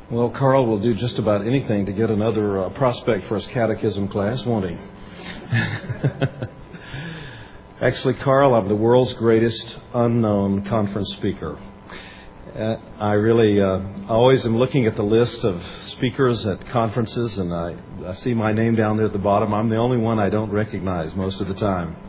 Well, Carl will do just about anything to get another prospect for his catechism class, won't he? Actually, Carl, I'm the world's greatest unknown conference speaker. I really always am looking at the list of speakers at conferences, and I see my name down there at the bottom. I'm the only one I don't recognize most of the time.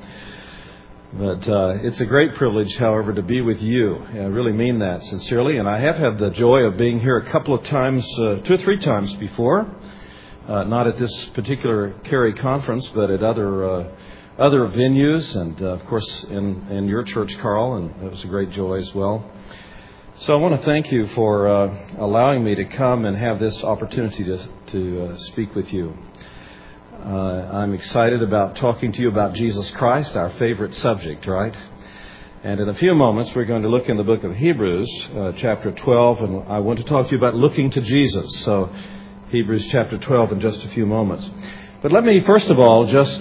But it's a great privilege, however, to be with you. I really mean that sincerely. And I have had the joy of being here a couple of times, 2 or 3 times before. Not at this particular Cary conference, but at other venues. And, of course, in your church, Carl. And it was a great joy as well. So I want to thank you for allowing me to come and have this opportunity to speak with you. I'm excited about talking to you about Jesus Christ, our favorite subject, right? And in a few moments, we're going to look in the book of Hebrews, chapter 12, and I want to talk to you about looking to Jesus. So Hebrews chapter 12 in just a few moments. But let me, first of all, just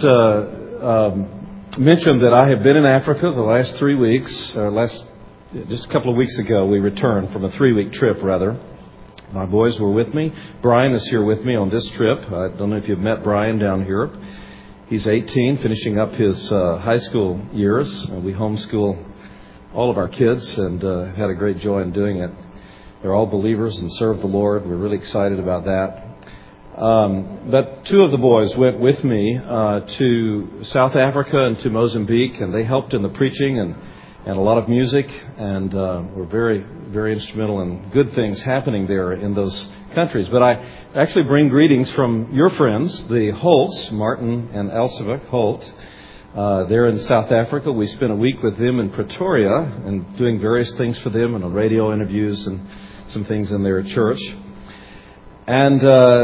mention that I have been in Africa the last 3 weeks, just a couple of weeks ago, we returned from a 3-week trip, rather. My boys were with me. Brian is here with me on this trip. I don't know if you've met Brian down here. He's 18, finishing up his high school years. We homeschool all of our kids and had a great joy in doing it. They're all believers and serve the Lord. We're really excited about that. But 2 of the boys went with me to South Africa and to Mozambique, and they helped in the preaching and a lot of music, and were very, very instrumental in good things happening there in those countries. But I actually bring greetings from your friends, the Holts, Martin and Elsevic Holt. They're in South Africa. We spent a week with them in Pretoria and doing various things for them and radio interviews and some things in their church. And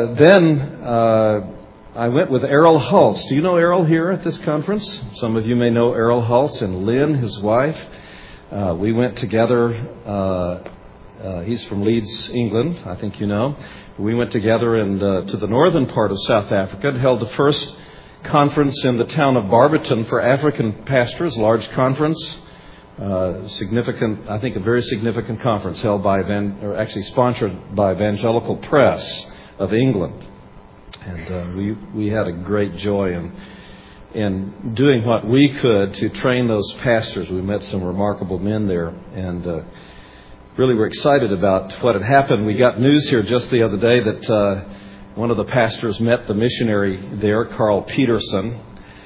then I went with Errol Hulse. Do you know Errol here at this conference? Some of you may know Errol Hulse and Lynn, his wife. We went together. He's from Leeds, England, I think you know. We went together to the northern part of South Africa and held the first conference in the town of Barberton for African pastors, large conference. Significant, I think a very significant conference held by, sponsored by Evangelical Press of England. And we had a great joy in doing what we could to train those pastors. We met some remarkable men there, and really were excited about what had happened. We got news here just the other day that one of the pastors met the missionary there, Carl Peterson,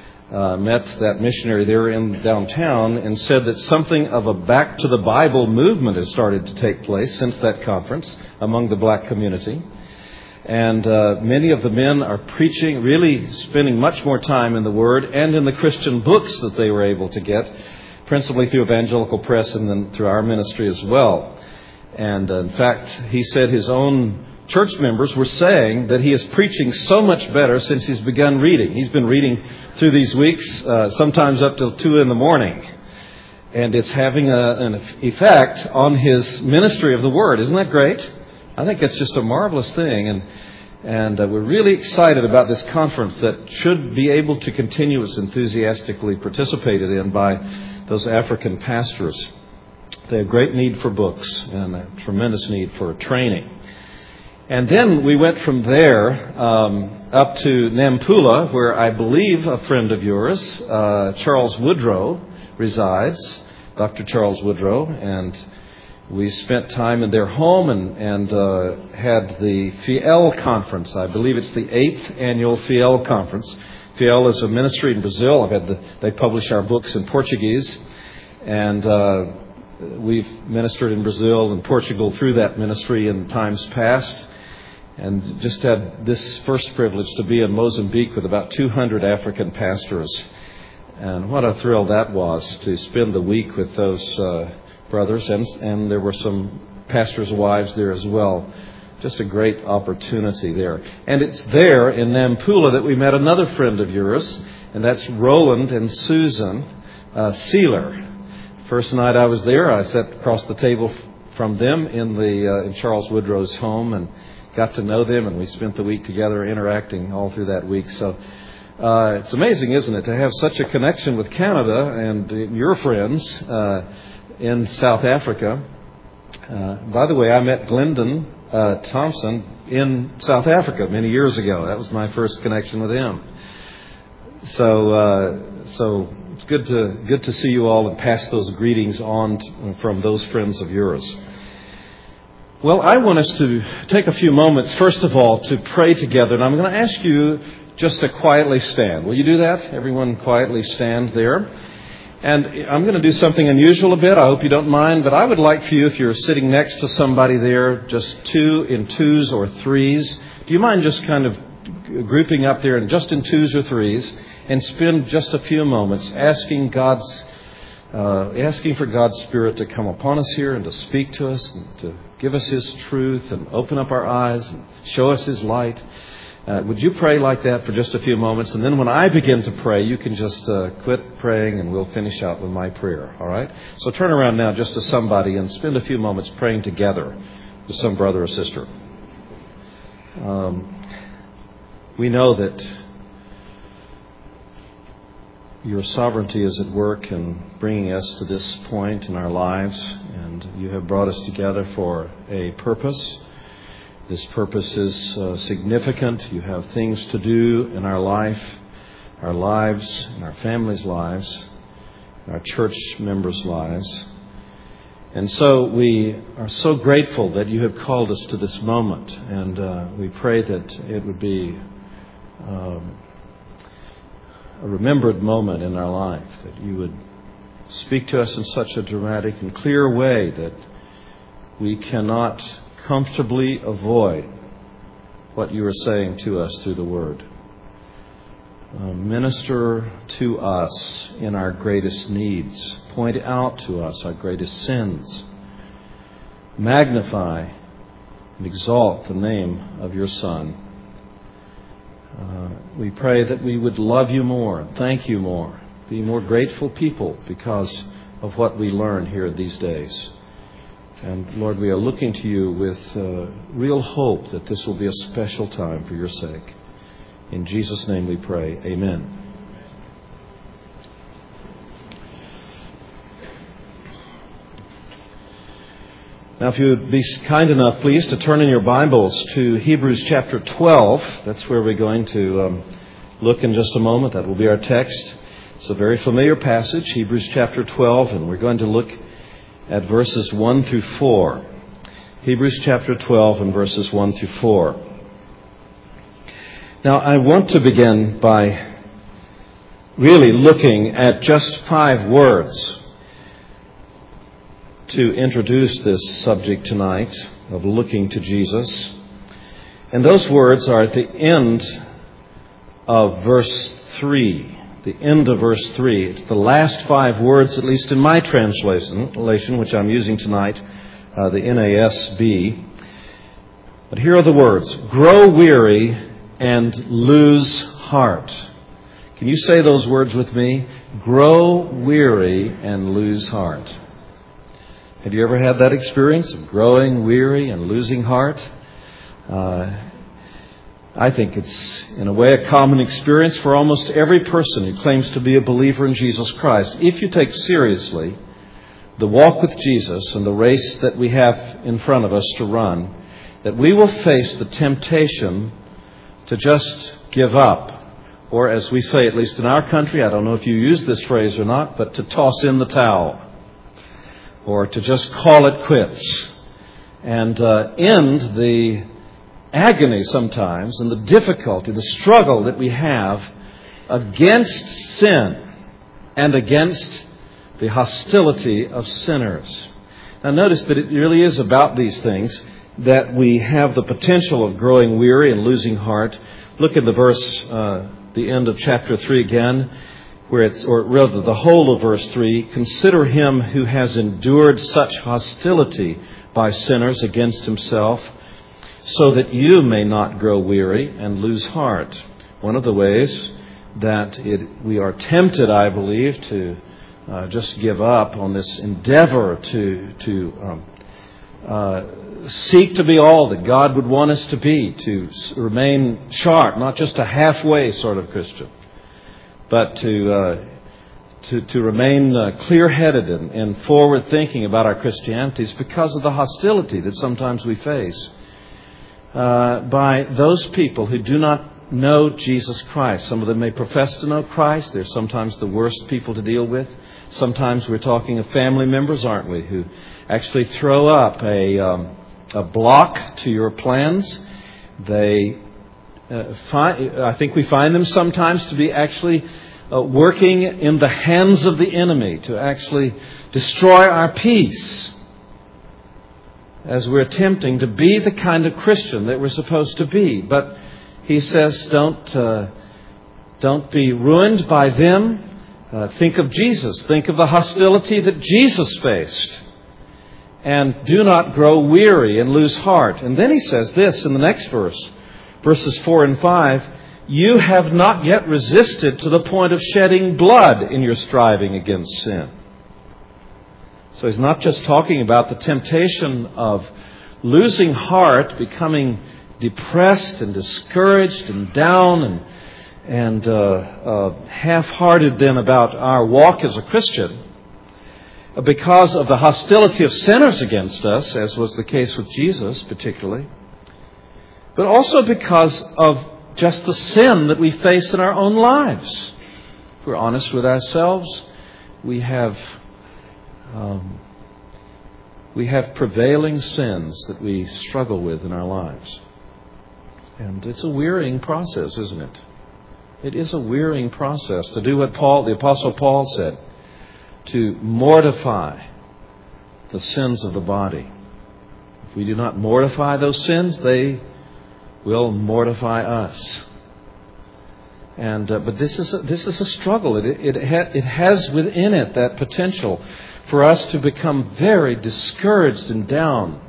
met that missionary there in downtown and said that something of a back to the Bible movement has started to take place since that conference among the black community. And many of the men are preaching, really spending much more time in the Word and in the Christian books that they were able to get, principally through Evangelical Press and then through our ministry as well. And in fact, he said his own church members were saying that he is preaching so much better since he's begun reading. He's been reading through these weeks, sometimes up till 2 in the morning. And it's having an effect on his ministry of the Word. Isn't that great? I think it's just a marvelous thing, and we're really excited about this conference that should be able to continue as enthusiastically participated in by those African pastors. They have great need for books and a tremendous need for training. And then we went from there up to Nampula, where I believe a friend of yours, Charles Woodrow, resides, Dr. Charles Woodrow, and we spent time in their home and had the Fiel Conference. I believe it's the 8th annual Fiel Conference. Fiel is a ministry in Brazil. They publish our books in Portuguese. And we've ministered in Brazil and Portugal through that ministry in times past. And just had this first privilege to be in Mozambique with about 200 African pastors. And what a thrill that was to spend the week with those brothers, and there were some pastors' wives there as well. Just a great opportunity there. And it's there in Nampula that we met another friend of yours, and that's Roland and Susan Sealer. First night I was there, I sat across the table from them in Charles Woodrow's home and got to know them, and we spent the week together interacting all through that week. So it's amazing, isn't it, to have such a connection with Canada and your friends in South Africa. By the way, I met Glendon Thompson in South Africa many years ago. That was my first connection with him. So it's good to see you all and pass those greetings on from those friends of yours. Well, I want us to take a few moments, first of all, to pray together. And I'm going to ask you just to quietly stand. Will you do that? Everyone quietly stand there. And I'm going to do something unusual a bit. I hope you don't mind. But I would like for you, if you're sitting next to somebody there, just in twos or threes. Do you mind just kind of grouping up there and just in twos or threes and spend just a few moments asking for God's Spirit to come upon us here and to speak to us and to give us His truth and open up our eyes and show us His light. Would you pray like that for just a few moments? And then when I begin to pray, you can just quit praying and we'll finish out with my prayer. All right? So turn around now just to somebody and spend a few moments praying together with some brother or sister. We know that your sovereignty is at work in bringing us to this point in our lives, and you have brought us together for a purpose. This purpose is significant. You have things to do in our life, our lives, and our families' lives, our church members' lives. And so we are so grateful that you have called us to this moment, and we pray that it would be a remembered moment in our life, that you would speak to us in such a dramatic and clear way that we cannot comfortably avoid what you are saying to us through the Word. Minister to us in our greatest needs. Point out to us our greatest sins. Magnify and exalt the name of your Son. We pray that we would love you more, thank you more, be more grateful people because of what we learn here these days. And Lord, we are looking to you with real hope that this will be a special time for your sake. In Jesus' name we pray. Amen. Now, if you would be kind enough, please, to turn in your Bibles to Hebrews chapter 12. That's where we're going to look in just a moment. That will be our text. It's a very familiar passage, Hebrews chapter 12, and we're going to look at verses 1 through 4. Hebrews chapter 12 and verses 1 through 4. Now, I want to begin by really looking at just 5 words to introduce this subject tonight of looking to Jesus. And those words are at the end of verse 3. The end of verse 3. It's the last 5 words, at least in my translation, which I'm using tonight, the NASB. But here are the words: grow weary and lose heart. Can you say those words with me? Grow weary and lose heart. Have you ever had that experience of growing weary and losing heart? I think it's, in a way, a common experience for almost every person who claims to be a believer in Jesus Christ. If you take seriously the walk with Jesus and the race that we have in front of us to run, that we will face the temptation to just give up. Or, as we say, at least in our country, I don't know if you use this phrase or not, but to toss in the towel. Or to just call it quits. And end the agony sometimes and the difficulty, the struggle that we have against sin and against the hostility of sinners. Now notice that it really is about these things that we have the potential of growing weary and losing heart. Look at the verse, the end of chapter 3 again, where it's, or rather the whole of verse 3, consider him who has endured such hostility by sinners against himself, so that you may not grow weary and lose heart. One of the ways that we are tempted, I believe, to just give up on this endeavor to seek to be all that God would want us to be, to remain sharp, not just a halfway sort of Christian, but to remain clear-headed and forward-thinking about our Christianity is because of the hostility that sometimes we face. by those people who do not know Jesus Christ. Some of them may profess to know Christ. They're sometimes the worst people to deal with. Sometimes we're talking of family members, aren't we, who actually throw up a block to your plans. I think we find them sometimes to be actually working in the hands of the enemy to actually destroy our peace as we're attempting to be the kind of Christian that we're supposed to be. But he says, don't be ruined by them. Think of Jesus. Think of the hostility that Jesus faced. And do not grow weary and lose heart. And then he says this in the next verse, verses 4 and 5, you have not yet resisted to the point of shedding blood in your striving against sin. So he's not just talking about the temptation of losing heart, becoming depressed and discouraged and down and half-hearted then about our walk as a Christian because of the hostility of sinners against us, as was the case with Jesus particularly, but also because of just the sin that we face in our own lives. If we're honest with ourselves, we have prevailing sins that we struggle with in our lives. And it's a wearying process, isn't it? It is a wearying process to do what the Apostle Paul said, to mortify the sins of the body. If we do not mortify those sins, they will mortify us. And but this is a struggle. It has within it that potential for us to become very discouraged and down,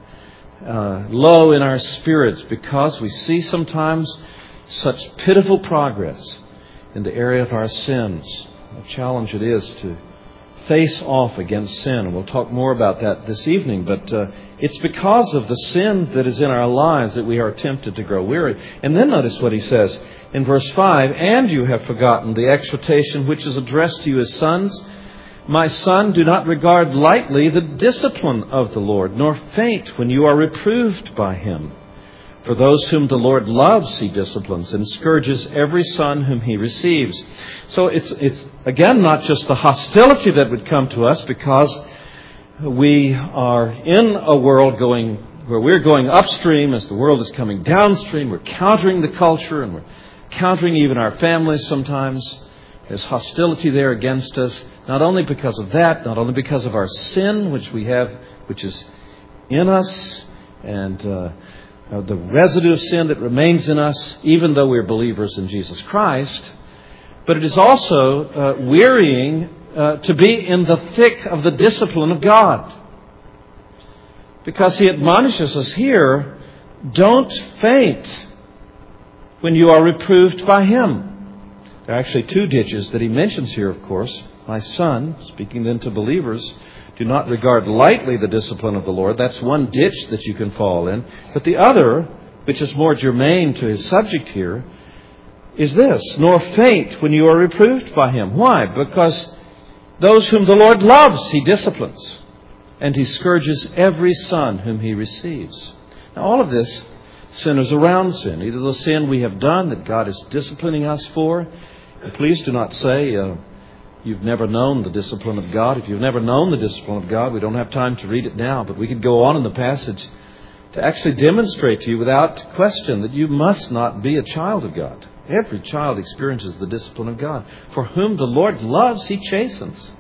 low in our spirits, because we see sometimes such pitiful progress in the area of our sins. A challenge it is to face off against sin. And we'll talk more about that this evening. But it's because of the sin that is in our lives that we are tempted to grow weary. And then notice what he says in verse 5, and you have forgotten the exhortation which is addressed to you as sons. My son, do not regard lightly the discipline of the Lord, nor faint when you are reproved by him. For those whom the Lord loves, he disciplines and scourges every son whom he receives. So it's again not just the hostility that would come to us because we are in a world where we're going upstream as the world is coming downstream. We're countering the culture and we're countering even our families sometimes. There's hostility there against us, not only because of that, not only because of our sin, which is in us, and the residue of sin that remains in us, even though we're believers in Jesus Christ, but it is also wearying to be in the thick of the discipline of God. Because he admonishes us here, don't faint when you are reproved by him. There are actually two ditches that he mentions here, of course. My son, speaking then to believers, do not regard lightly the discipline of the Lord. That's one ditch that you can fall in. But the other, which is more germane to his subject here, is this: nor faint when you are reproved by him. Why? Because those whom the Lord loves, he disciplines. And he scourges every son whom he receives. Now all of this centers around sin. Either the sin we have done that God is disciplining us for. And please do not say you've never known the discipline of God. If you've never known the discipline of God, we don't have time to read it now, but we could go on in the passage to actually demonstrate to you without question that you must not be a child of God. Every child experiences the discipline of God. For whom the Lord loves, he chastens.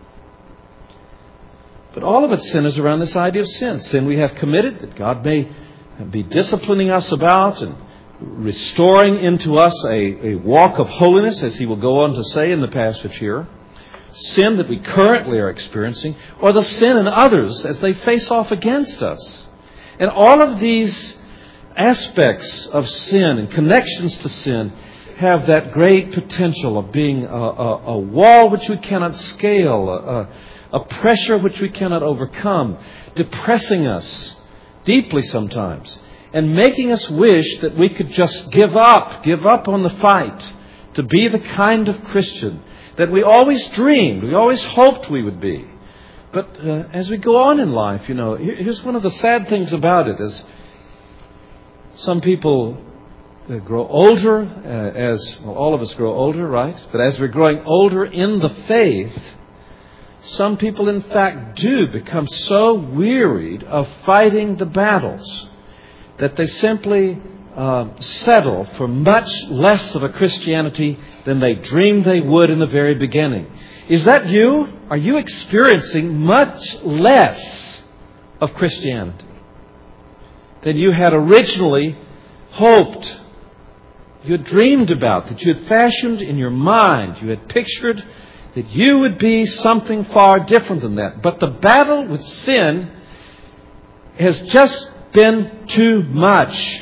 But all of it centers around this idea of sin. Sin we have committed that God may be disciplining us about and restoring into us a walk of holiness, as he will go on to say in the passage here. Sin that we currently are experiencing, or the sin in others as they face off against us. And all of these aspects of sin and connections to sin have that great potential of being a wall which we cannot scale, a pressure which we cannot overcome, depressing us deeply sometimes, and making us wish that we could just give up on the fight to be the kind of Christian that we always dreamed, we always hoped we would be. But as we go on in life, here's one of the sad things about it is Some people grow older all of us grow older, right? But as we're growing older in the faith, some people, in fact, do become so wearied of fighting the battles that they simply settle for much less of a Christianity than they dreamed they would in the very beginning. Is that you? Are you experiencing much less of Christianity than you had originally hoped, you had dreamed about, that you had fashioned in your mind, you had pictured that you would be something far different than that? But the battle with sin has just been too much.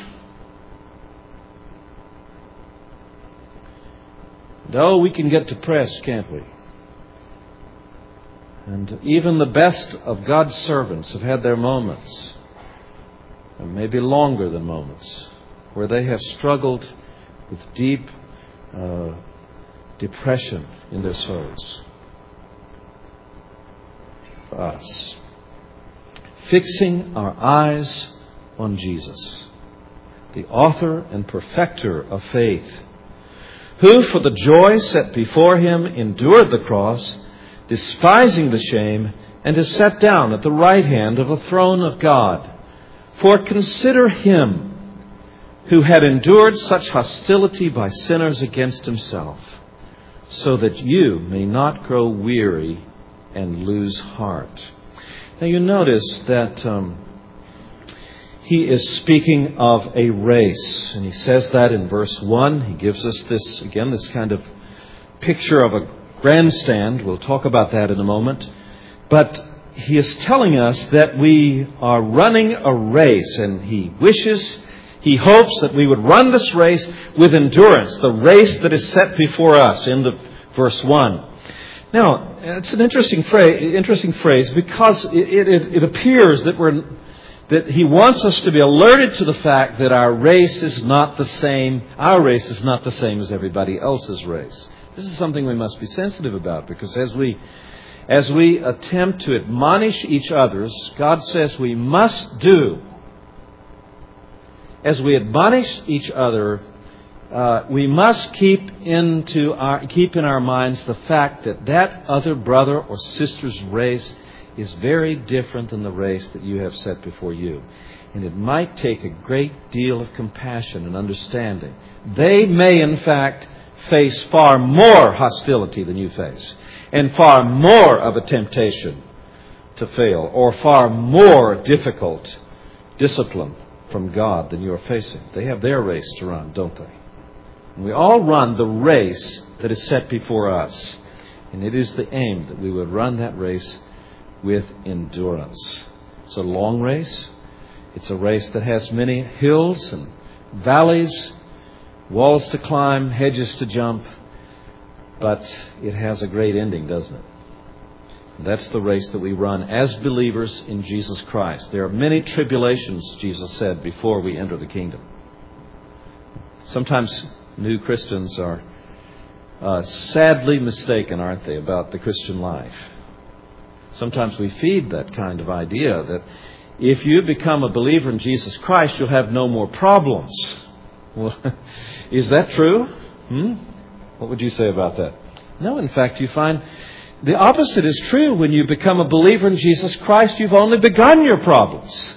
No, we can get depressed, can't we? And even the best of God's servants have had their moments, and maybe longer than moments, where they have struggled with deep depression in their souls. For us, fixing our eyes on Jesus, the author and perfecter of faith, who for the joy set before him endured the cross, despising the shame, and is set down at the right hand of the throne of God. For consider him who had endured such hostility by sinners against himself, so that you may not grow weary and lose heart. Now you notice that he is speaking of a race, and he says that in verse 1. He gives us this kind of picture of a grandstand. We'll talk about that in a moment. But he is telling us that we are running a race, and he hopes that we would run this race with endurance, the race that is set before us in the verse 1. Now, it's an interesting phrase because it appears that he wants us to be alerted to the fact that our race is not the same. Our race is not the same as everybody else's race. This is something we must be sensitive about, because as we attempt to admonish each other, God says we must do. As we admonish each other, we must keep in our minds the fact that other brother or sister's race is very different than the race that you have set before you. And it might take a great deal of compassion and understanding. They may, in fact, face far more hostility than you face, and far more of a temptation to fail, or far more difficult discipline from God than you are facing. They have their race to run, don't they? And we all run the race that is set before us. And it is the aim that we would run that race with endurance. It's a long race. It's a race that has many hills and valleys, walls to climb, hedges to jump. But it has a great ending, doesn't it? And that's the race that we run as believers in Jesus Christ. There are many tribulations, Jesus said, before we enter the kingdom. Sometimes new Christians are sadly mistaken, aren't they, about the Christian life. Sometimes we feed that kind of idea that if you become a believer in Jesus Christ, you'll have no more problems. Well, is that true? What would you say about that? No, in fact, you find the opposite is true. When you become a believer in Jesus Christ, you've only begun your problems.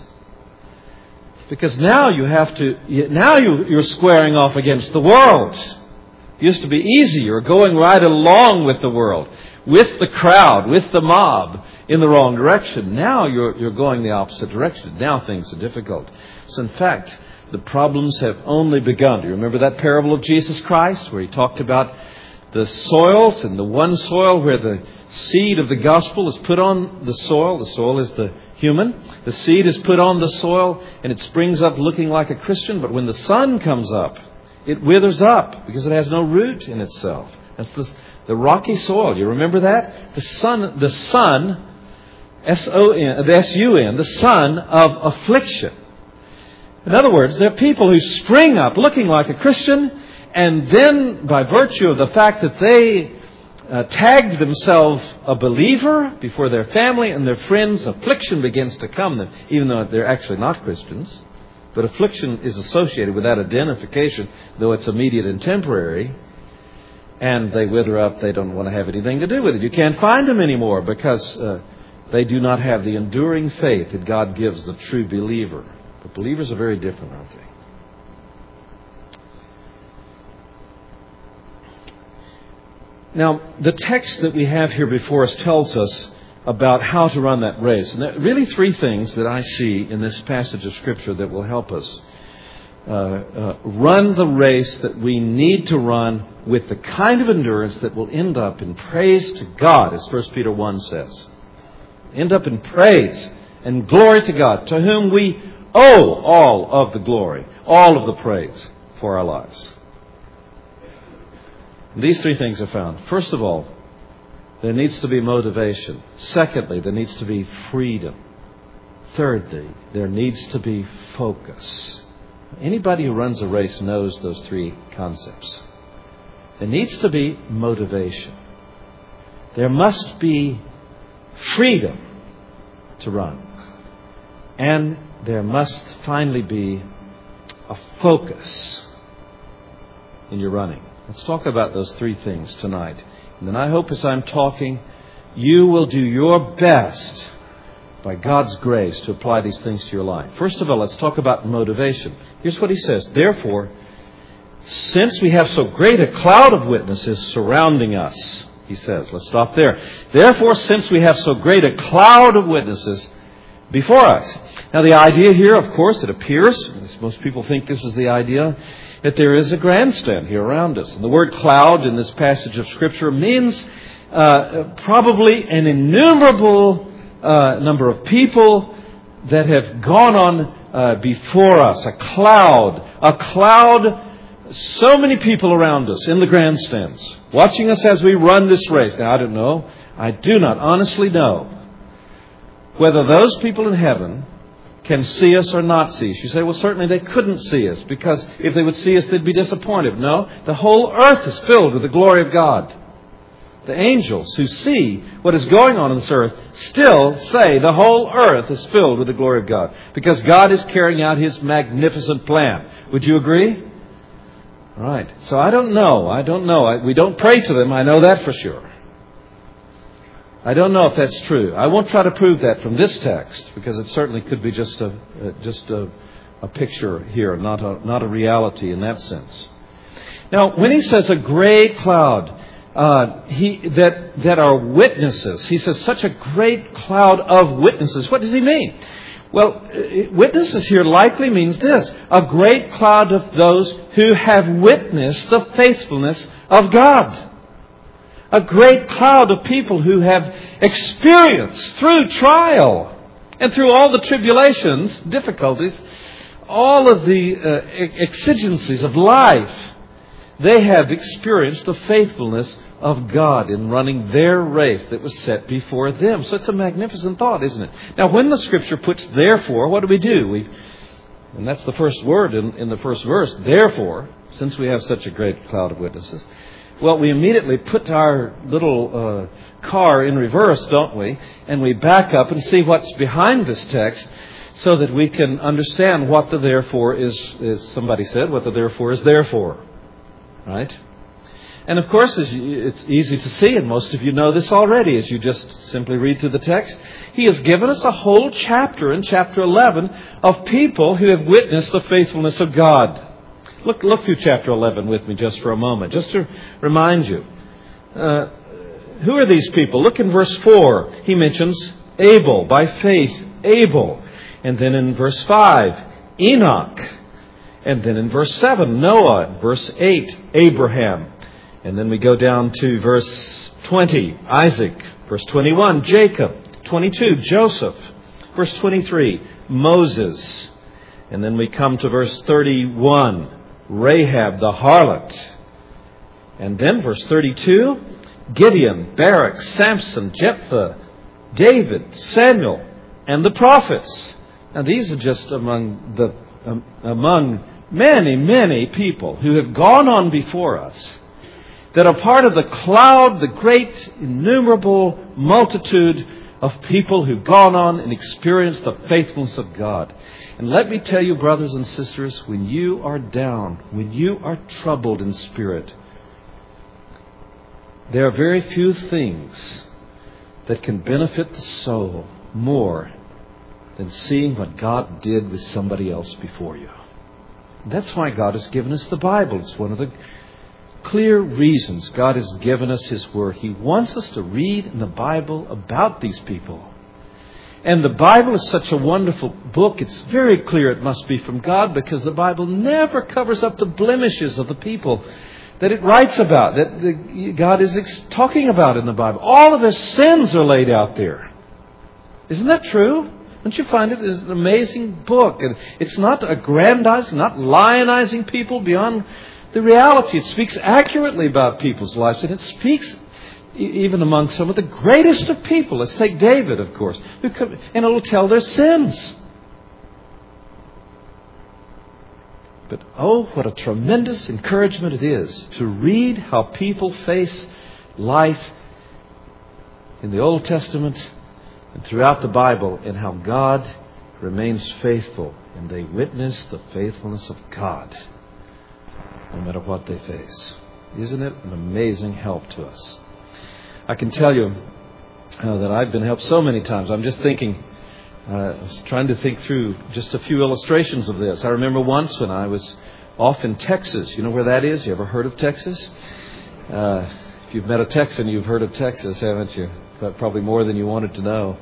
Because now you're squaring off against the world. It used to be easy. You're going right along with the world, with the crowd, with the mob, in the wrong direction. Now you're going the opposite direction. Now things are difficult. So in fact, the problems have only begun. Do you remember that parable of Jesus Christ where he talked about the soils, and the one soil where the seed of the gospel is put on the soil? The soil is the human. The seed is put on the soil and it springs up looking like a Christian. But when the sun comes up, it withers up because it has no root in itself. That's the rocky soil. You remember that? The sun, S-U-N, the son of affliction. In other words, there are people who spring up looking like a Christian, and then by virtue of the fact that they tagged themselves a believer before their family and their friends, affliction begins to come, even though they're actually not Christians. But affliction is associated with that identification, though it's immediate and temporary. And they wither up. They don't want to have anything to do with it. You can't find them anymore because they do not have the enduring faith that God gives the true believer. But believers are very different, aren't they? Now, the text that we have here before us tells us about how to run that race. And there are really three things that I see in this passage of Scripture that will help us run the race that we need to run with the kind of endurance that will end up in praise to God, as 1 Peter 1 says. End up in praise and glory to God, to whom we owe all of the glory, all of the praise for our lives. These three things are found. First of all, there needs to be motivation. Secondly, there needs to be freedom. Thirdly, there needs to be focus. Anybody who runs a race knows those three concepts. There needs to be motivation. There must be freedom to run. And there must finally be a focus in your running. Let's talk about those three things tonight. And then I hope as I'm talking, you will do your best by God's grace to apply these things to your life. First of all, let's talk about motivation. Here's what he says. Therefore, since we have so great a cloud of witnesses surrounding us, he says, let's stop there. Therefore, since we have so great a cloud of witnesses before us. Now, the idea here, of course, it appears, as most people think this is the idea, that there is a grandstand here around us. And the word cloud in this passage of Scripture means probably an innumerable number of people that have gone on before us. A cloud, so many people around us in the grandstands, watching us as we run this race. Now, I do not honestly know whether those people in heaven can see us or not see us. You say, well, certainly they couldn't see us, because if they would see us, they'd be disappointed. No, the whole earth is filled with the glory of God. The angels who see what is going on this earth still say the whole earth is filled with the glory of God, because God is carrying out His magnificent plan. Would you agree? Right. So I don't know. We don't pray to them. I know that for sure. I don't know if that's true. I won't try to prove that from this text, because it certainly could be just a picture here, not a reality in that sense. Now, when he says a great cloud, that are witnesses, he says such a great cloud of witnesses. What does he mean? Well, witnesses here likely means this: a great cloud of those who have witnessed the faithfulness of God. A great cloud of people who have experienced through trial and through all the tribulations, difficulties, all of the exigencies of life. They have experienced the faithfulness of God in running their race that was set before them. So it's a magnificent thought, isn't it? Now, when the Scripture puts therefore, what do? And that's the first word in the first verse. Therefore, since we have such a great cloud of witnesses. Well, we immediately put our little car in reverse, don't we? And we back up and see what's behind this text, so that we can understand what the therefore is somebody said, what the therefore is there for. Right? And of course, it's easy to see, and most of you know this already as you just simply read through the text. He has given us a whole chapter in chapter 11 of people who have witnessed the faithfulness of God. Look through chapter 11 with me just for a moment, just to remind you. Who are these people? Look in verse 4. He mentions Abel, by faith, Abel. And then in verse 5, Enoch. And then in verse 7, Noah. Verse 8, Abraham. And then we go down to verse 20, Isaac. Verse 21, Jacob. 22, Joseph. Verse 23, Moses. And then we come to verse 31, Rahab the harlot. And then verse 32, Gideon, Barak, Samson, Jephthah, David, Samuel, and the prophets. Now these are just among many, many people who have gone on before us, that are part of the cloud, the great innumerable multitude of people who've gone on and experienced the faithfulness of God. And let me tell you, brothers and sisters, when you are down, when you are troubled in spirit, there are very few things that can benefit the soul more than seeing what God did with somebody else before you. That's why God has given us the Bible. It's one of the clear reasons God has given us His Word. He wants us to read in the Bible about these people. And the Bible is such a wonderful book. It's very clear it must be from God, because the Bible never covers up the blemishes of the people that it writes about, that God is talking about in the Bible. All of their sins are laid out there. Isn't that true? Don't you find it is an amazing book? And it's not aggrandizing, not lionizing people beyond the reality. It speaks accurately about people's lives, and it speaks even among some of the greatest of people. Let's take David, of course, and it will tell their sins. But oh, what a tremendous encouragement it is to read how people face life in the Old Testament and throughout the Bible, and how God remains faithful, and they witness the faithfulness of God no matter what they face. Isn't it an amazing help to us? I can tell you that I've been helped so many times. I'm just thinking, I was trying to think through just a few illustrations of this. I remember once when I was off in Texas. You know where that is? You ever heard of Texas? If you've met a Texan, you've heard of Texas, haven't you? But probably more than you wanted to know.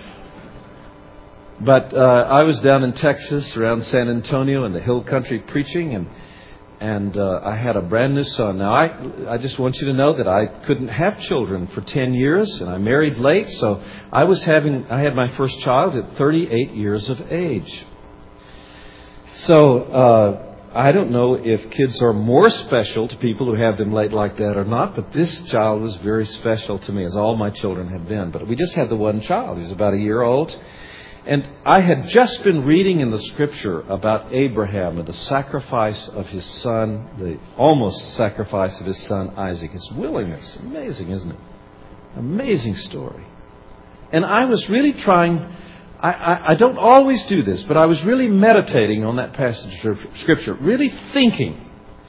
But I was down in Texas around San Antonio in the hill country preaching, and I had a brand new son. Now, I just want you to know that I couldn't have children for 10 years, and I married late, so I had my first child at 38 years of age. So I don't know if kids are more special to people who have them late like that or not, but this child was very special to me, as all my children have been. But we just had the one child. He was about a year old. And I had just been reading in the Scripture about Abraham and the sacrifice of his son, the almost sacrifice of his son Isaac. His willingness. Amazing, isn't it? Amazing story. And I was really trying, I don't always do this, but I was really meditating on that passage of Scripture, really thinking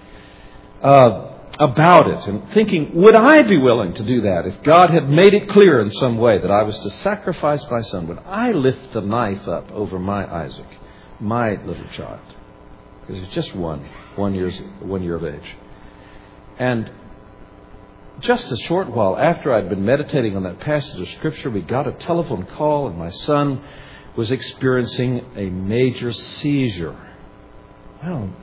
about it and thinking, would I be willing to do that if God had made it clear in some way that I was to sacrifice my son? Would I lift the knife up over my Isaac, my little child? Because he's just one year of age. And just a short while after I'd been meditating on that passage of Scripture, we got a telephone call, and my son was experiencing a major seizure. Well,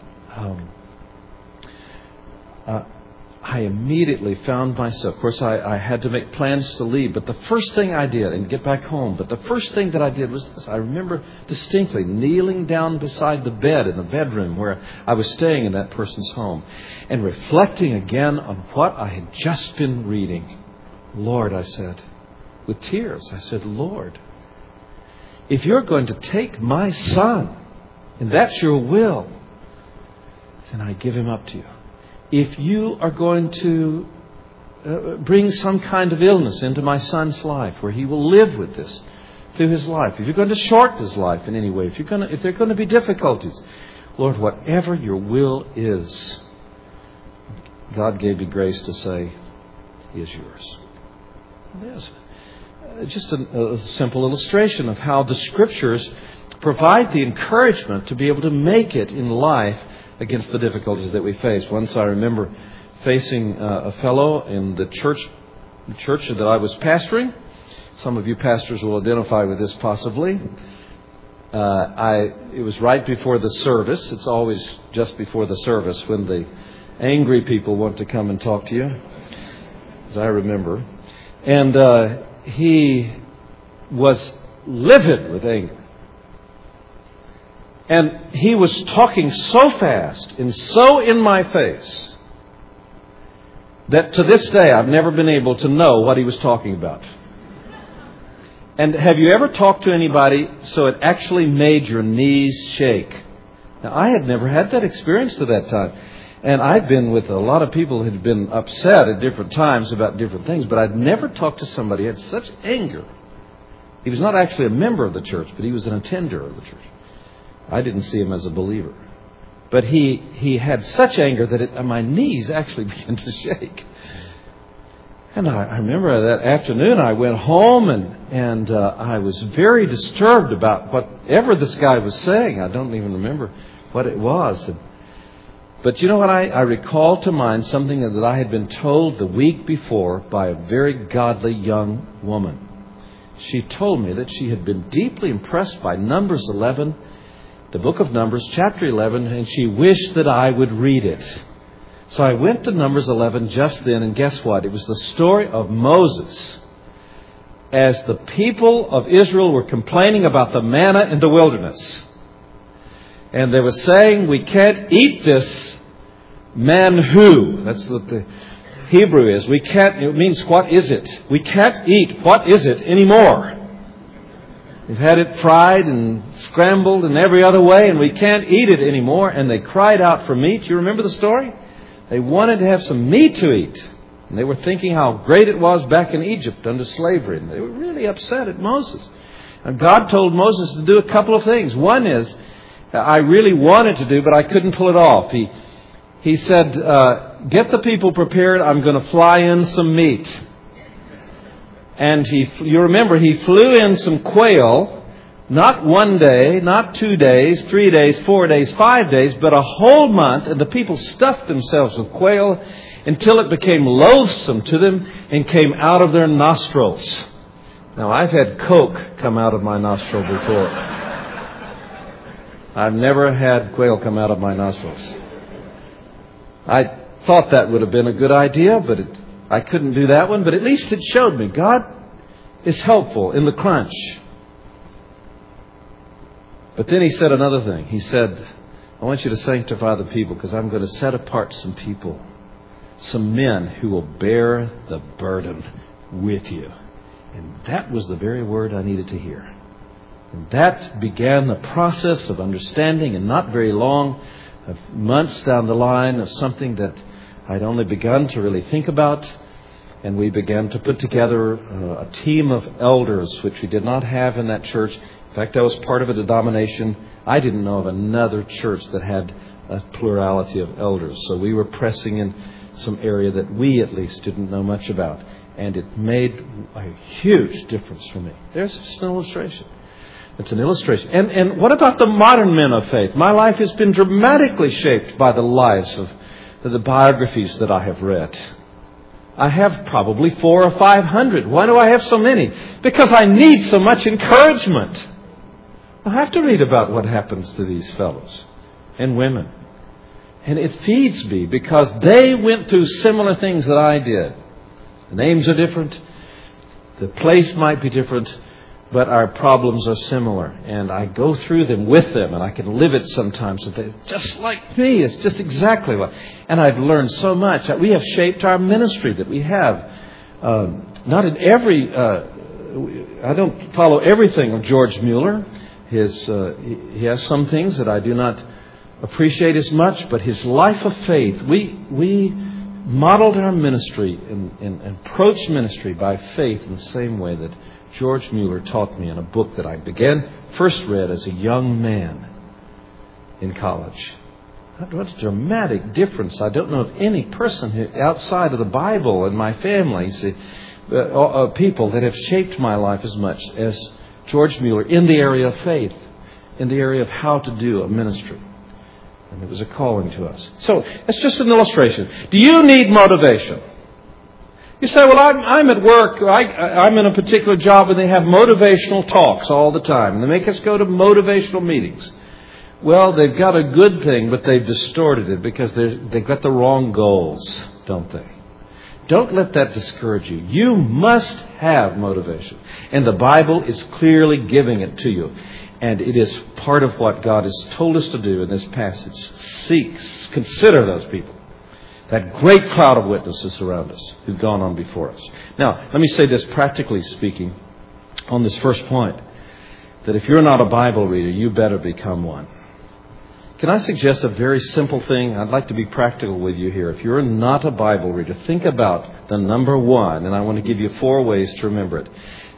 I immediately found myself, of course, I had to make plans to leave, but the first thing I did, and get back home, but the first thing that I did was this. I remember distinctly kneeling down beside the bed in the bedroom where I was staying in that person's home and reflecting again on what I had just been reading. Lord, I said, with tears, I said, Lord, if you're going to take my son, and that's your will, then I give him up to you. If you are going to bring some kind of illness into my son's life where he will live with this through his life, if you're going to shorten his life in any way, if there are going to be difficulties, Lord, whatever your will is, God gave me grace to say, is yours. Yes. Just a simple illustration of how the Scriptures provide the encouragement to be able to make it in life against the difficulties that we face. Once I remember facing a fellow in the church that I was pastoring. Some of you pastors will identify with this possibly. It was right before the service. It's always just before the service when the angry people want to come and talk to you, as I remember. And he was livid with anger. And he was talking so fast and so in my face that to this day I've never been able to know what he was talking about. And have you ever talked to anybody so it actually made your knees shake? Now, I had never had that experience to that time. And I'd been with a lot of people who had been upset at different times about different things, but I'd never talked to somebody who had such anger He was not actually a member of the church, but he was an attender of the church. I didn't see him as a believer. But he had such anger that my knees actually began to shake. And I remember that afternoon I went home and I was very disturbed about whatever this guy was saying. I don't even remember what it was. But you know what? I recall to mind something that I had been told the week before by a very godly young woman. She told me that she had been deeply impressed by Numbers 11, the book of Numbers, chapter 11, and she wished that I would read it. So I went to Numbers 11 just then, and guess what? It was the story of Moses as the people of Israel were complaining about the manna in the wilderness. And they were saying, we can't eat this manhu. That's what the Hebrew is. We can't, it means what is it? We can't eat what is it anymore. We've had it fried and scrambled and every other way, and we can't eat it anymore. And they cried out for meat. You remember the story? They wanted to have some meat to eat. And they were thinking how great it was back in Egypt under slavery. And they were really upset at Moses. And God told Moses to do a couple of things. One is, I really wanted to do, but I couldn't pull it off. He said, get the people prepared. I'm going to fly in some meat. And you remember, he flew in some quail, not 1 day, not 2 days, 3 days, 4 days, 5 days, but a whole month. And the people stuffed themselves with quail until it became loathsome to them and came out of their nostrils. Now, I've had Coke come out of my nostril before. I've never had quail come out of my nostrils. I thought that would have been a good idea, but I couldn't do that one. But at least it showed me God is helpful in the crunch. But then he said another thing. He said, I want you to sanctify the people because I'm going to set apart some people, some men who will bear the burden with you. And that was the very word I needed to hear. And that began the process of understanding, and not very long, of months down the line, of something that I'd only begun to really think about. And we began to put together a team of elders, which we did not have in that church. In fact, I was part of a denomination. I didn't know of another church that had a plurality of elders. So we were pressing in some area that we at least didn't know much about. And it made a huge difference for me. There's just an illustration. It's an illustration. And what about the modern men of faith? My life has been dramatically shaped by the lives of the biographies that I have read. I have probably 400 or 500. Why do I have so many? Because I need so much encouragement. I have to read about what happens to these fellows and women. And it feeds me because they went through similar things that I did. The names are different. The place might be different. But our problems are similar. And I go through them with them. And I can live it sometimes. Just like me. It's just exactly what. And I've learned so much. We have shaped our ministry that we have. Not in every... I don't follow everything of George Mueller. He has some things that I do not appreciate as much. But his life of faith, we modeled our ministry and approached ministry by faith in the same way that George Mueller taught me in a book that I first read as a young man in college. What a dramatic difference. I don't know of any person outside of the Bible in my family, people that have shaped my life as much as George Mueller in the area of faith, in the area of how to do a ministry. And it was a calling to us. So, it's just an illustration. Do you need motivation? You say, well, I'm at work. I'm in a particular job and they have motivational talks all the time. And they make us go to motivational meetings. Well, they've got a good thing, but they've distorted it because they've got the wrong goals, don't they? Don't let that discourage you. You must have motivation. And the Bible is clearly giving it to you. And it is part of what God has told us to do in this passage. Consider those people. That great cloud of witnesses around us who've gone on before us. Now, let me say this practically speaking on this first point. That if you're not a Bible reader, you better become one. Can I suggest a very simple thing? I'd like to be practical with you here. If you're not a Bible reader, think about the number one. And I want to give you 4 ways to remember it.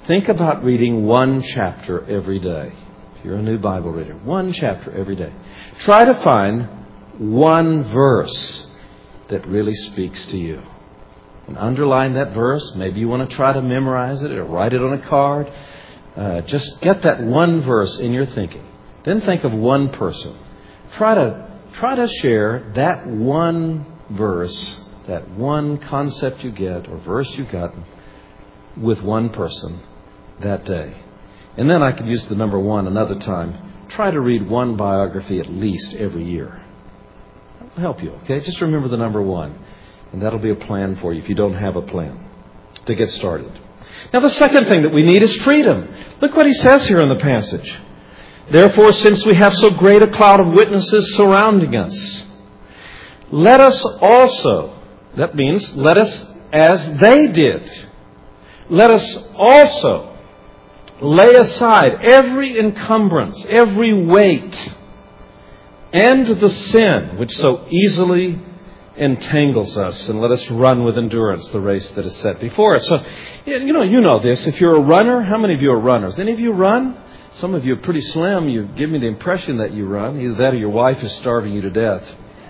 Think about reading one chapter every day. If you're a new Bible reader, one chapter every day. Try to find one verse that really speaks to you. And underline that verse. Maybe you want to try to memorize it or write it on a card. Just get that one verse in your thinking. Then think of one person. Try to share that one verse, that one concept you get or verse you got with one person that day. And then I could use the number one another time. Try to read one biography at least every year. That'll help you, okay? Just remember the number one. And that'll be a plan for you if you don't have a plan to get started. Now, the second thing that we need is freedom. Look what he says here in the passage. Therefore, since we have so great a cloud of witnesses surrounding us, let us also, that means let us as they did, let us also lay aside every encumbrance, every weight, and the sin which so easily entangles us, and let us run with endurance the race that is set before us. So, you know this. If you're a runner, how many of you are runners? Any of you run? Some of you are pretty slim. You give me the impression that you run. Either that or your wife is starving you to death.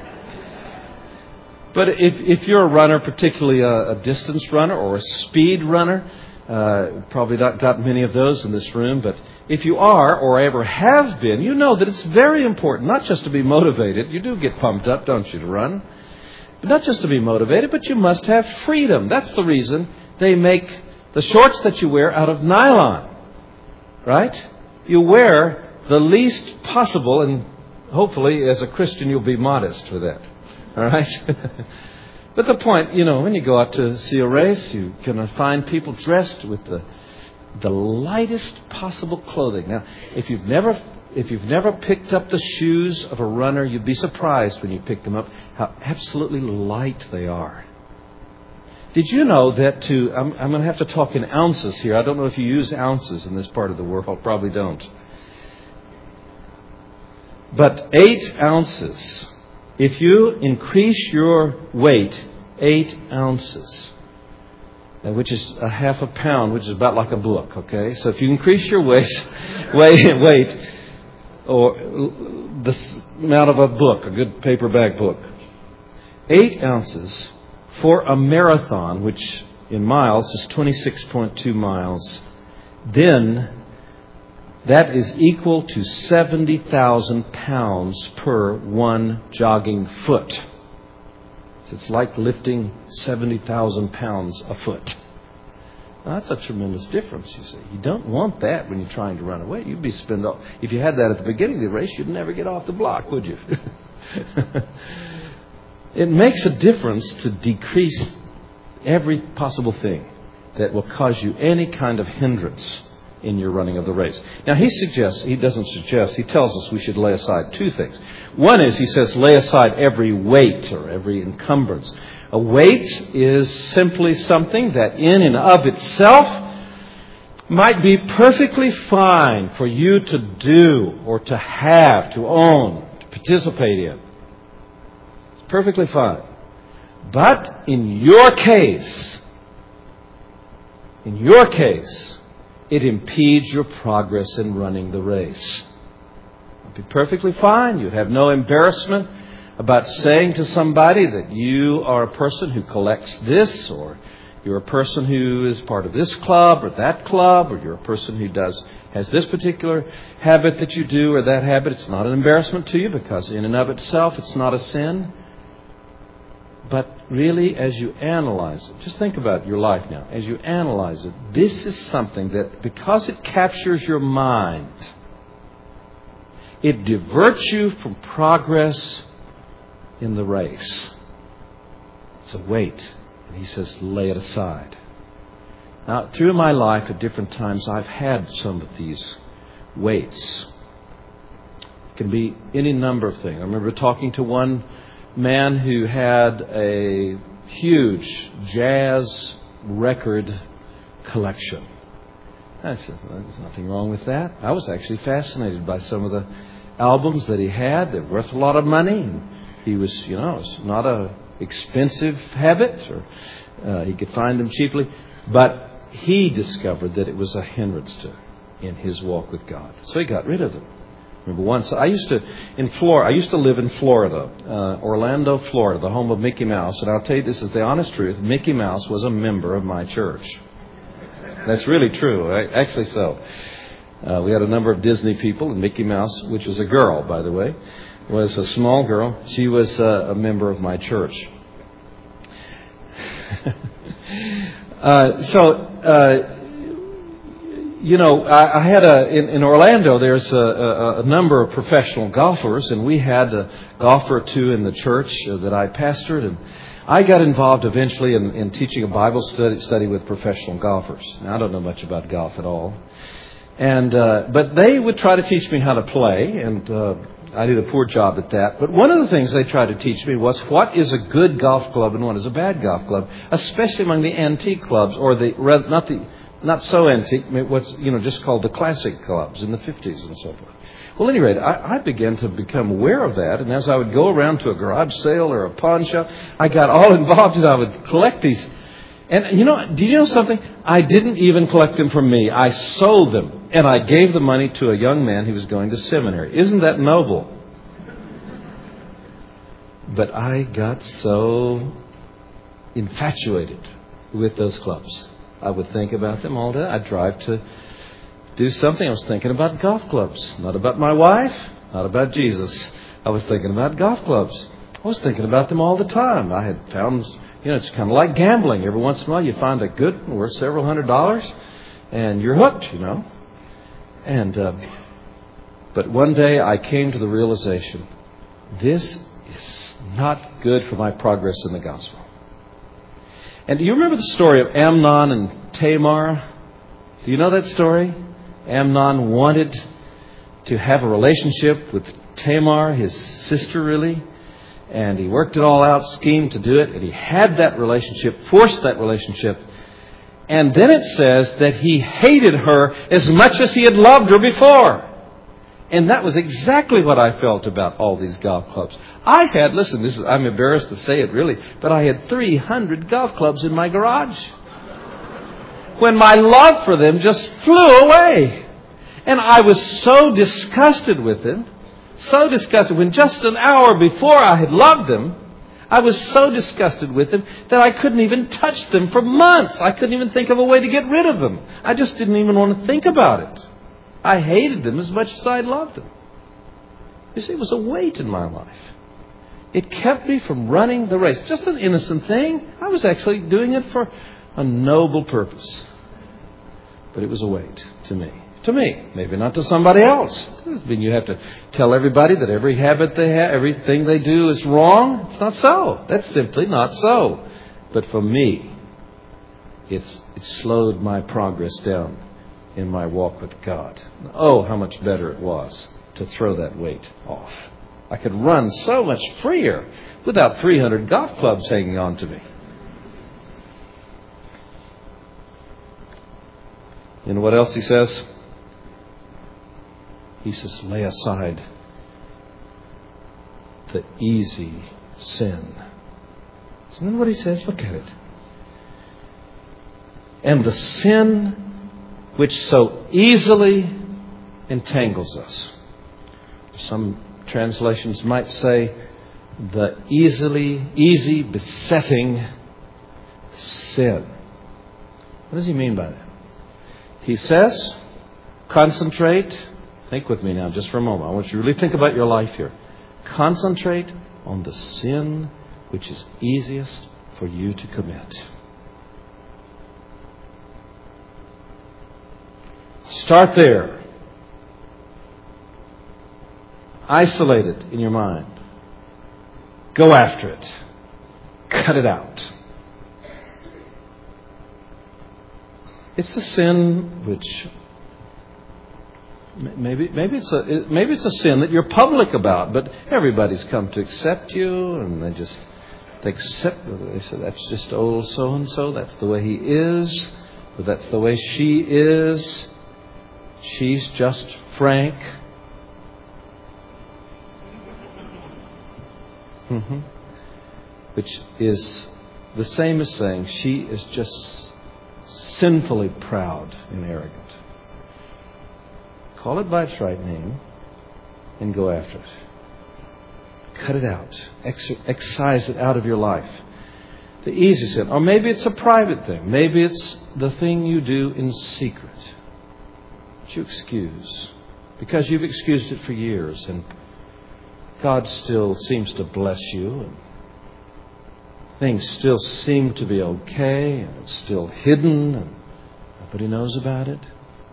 But if you're a runner, particularly a distance runner or a speed runner, probably not got many of those in this room, but if you are or ever have been, you know that it's very important not just to be motivated. You do get pumped up, don't you, to run? But not just to be motivated, but you must have freedom. That's the reason they make the shorts that you wear out of nylon, right? You wear the least possible, and hopefully as a Christian you'll be modest with that. All right? But the point, when you go out to see a race, you can find people dressed with the lightest possible clothing. Now, if you've never picked up the shoes of a runner, you'd be surprised when you pick them up how absolutely light they are. Did you know that I'm going to have to talk in ounces here. I don't know if you use ounces in this part of the world. Probably don't. But 8 ounces. If you increase your weight 8 ounces, which is a half a pound, which is about like a book, okay? So if you increase your weight, or the amount of a book, a good paperback book, 8 ounces for a marathon, which in miles is 26.2 miles, then that is equal to 70,000 pounds per one jogging foot. So it's like lifting 70,000 pounds a foot. Now, that's a tremendous difference, you see. You don't want that when you're trying to run away. You'd be if you had that at the beginning of the race, you'd never get off the block, would you? It makes a difference to decrease every possible thing that will cause you any kind of hindrance in your running of the race. Now, he tells us we should lay aside 2 things. One is, he says, lay aside every weight or every encumbrance. A weight is simply something that in and of itself might be perfectly fine for you to do or to have, to own, to participate in. It's perfectly fine. But in your case, it impedes your progress in running the race. It'd be perfectly fine. You'd have no embarrassment about saying to somebody that you are a person who collects this, or you're a person who is part of this club or that club, or you're a person who has this particular habit that you do or that habit. It's not an embarrassment to you because in and of itself it's not a sin. But really, as you analyze it, just think about your life now. As you analyze it, this is something that, because it captures your mind, it diverts you from progress in the race. It's a weight. And he says, lay it aside. Now, through my life at different times, I've had some of these weights. It can be any number of things. I remember talking to one man who had a huge jazz record collection. I said, well, there's nothing wrong with that. I was actually fascinated by some of the albums that he had. They're worth a lot of money. And he was, it's not a expensive habit, or he could find them cheaply. But he discovered that it was a hindrance in his walk with God. So he got rid of it. Remember once, I used to live in Florida, Orlando, Florida, the home of Mickey Mouse. And I'll tell you, this is the honest truth. Mickey Mouse was a member of my church. That's really true. Right? Actually so. We had a number of Disney people, and Mickey Mouse, which was a girl, by the way, was a small girl. She was a member of my church. I had in Orlando, there's a number of professional golfers, and we had a golfer or two in the church that I pastored, and I got involved eventually in teaching a Bible study with professional golfers. Now, I don't know much about golf at all, but they would try to teach me how to play, and I did a poor job at that. But one of the things they tried to teach me was what is a good golf club and what is a bad golf club, especially among the antique clubs, or not so antique, what's just called the classic clubs in the 50s and so forth. Well, at any rate, I began to become aware of that, and as I would go around to a garage sale or a pawn shop, I got all involved, and I would collect these. And do you know something? I didn't even collect them from me. I sold them, and I gave the money to a young man who was going to seminary. Isn't that noble? But I got so infatuated with those clubs. I would think about them all day. I'd drive to do something. I was thinking about golf clubs. Not about my wife. Not about Jesus. I was thinking about golf clubs. I was thinking about them all the time. I had found, it's kind of like gambling. Every once in a while you find a good one worth several $100s and you're hooked, And, but one day I came to the realization, this is not good for my progress in the gospel. And do you remember the story of Amnon and Tamar? Do you know that story? Amnon wanted to have a relationship with Tamar, his sister really. And he worked it all out, schemed to do it. And he had that relationship, forced that relationship. And then it says that he hated her as much as he had loved her before. And that was exactly what I felt about all these golf clubs. I'm embarrassed to say it really, but I had 300 golf clubs in my garage. When my love for them just flew away. And I was so disgusted with them. So disgusted. When just an hour before I had loved them, I was so disgusted with them that I couldn't even touch them for months. I couldn't even think of a way to get rid of them. I just didn't even want to think about it. I hated them as much as I loved them. You see, it was a weight in my life. It kept me from running the race. Just an innocent thing. I was actually doing it for a noble purpose. But it was a weight to me. To me. Maybe not to somebody else. It doesn't mean you have to tell everybody that every habit they have, everything they do is wrong. It's not so. That's simply not so. But for me, it slowed my progress down in my walk with God. Oh, how much better it was to throw that weight off. I could run so much freer without 300 golf clubs hanging on to me. You know what else he says? He says, lay aside the easy sin. Isn't that what he says? Look at it. And the sin which so easily entangles us. Some translations might say the easy besetting sin. What does he mean by that? He says, concentrate. Think with me now just for a moment. I want you to really think about your life here. Concentrate on the sin which is easiest for you to commit. Start there. Isolate it in your mind. Go after it. Cut it out. It's the sin which maybe it's a sin that you're public about, but everybody's come to accept you, and they say that's just old so and so. That's the way he is, or that's the way she is. She's just frank. Which is the same as saying she is just sinfully proud and arrogant. Call it by its right name and go after it. Cut it out. Excise it out of your life. The easy sin. Or maybe it's a private thing. Maybe it's the thing you do in secret that you excuse because you've excused it for years, and God still seems to bless you, and things still seem to be okay, and it's still hidden, and nobody knows about it.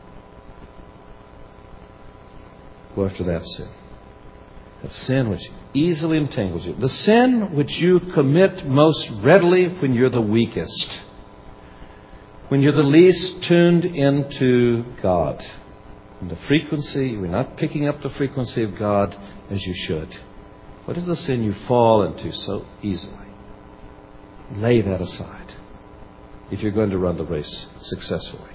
Go after that sin. That sin which easily entangles you. The sin which you commit most readily when you're the weakest. When you're the least tuned into God. And the frequency, you're not picking up the frequency of God as you should. What is the sin you fall into so easily? Lay that aside if you're going to run the race successfully.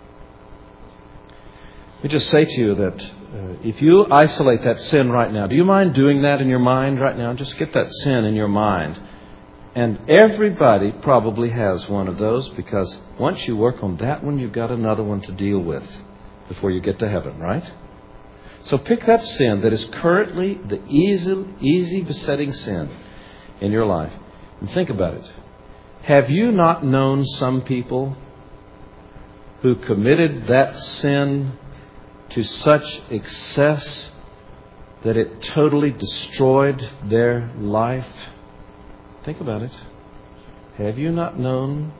Let me just say to you that if you isolate that sin right now, do you mind doing that in your mind right now? Just get that sin in your mind. And everybody probably has one of those, because once you work on that one, you've got another one to deal with before you get to heaven, right? So pick that sin that is currently the easy besetting sin in your life and think about it. Have you not known some people who committed that sin to such excess that it totally destroyed their life? Think about it. Have you not known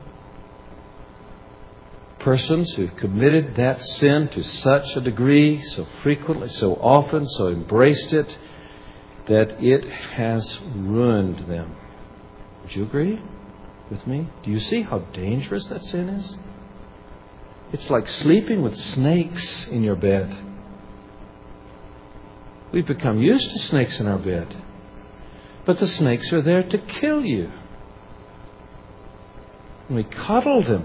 persons who committed that sin to such a degree, so frequently, so often, so embraced it, that it has ruined them? Would you agree with me? Do you see how dangerous that sin is? It's like sleeping with snakes in your bed. We've become used to snakes in our bed. But the snakes are there to kill you. And we cuddle them.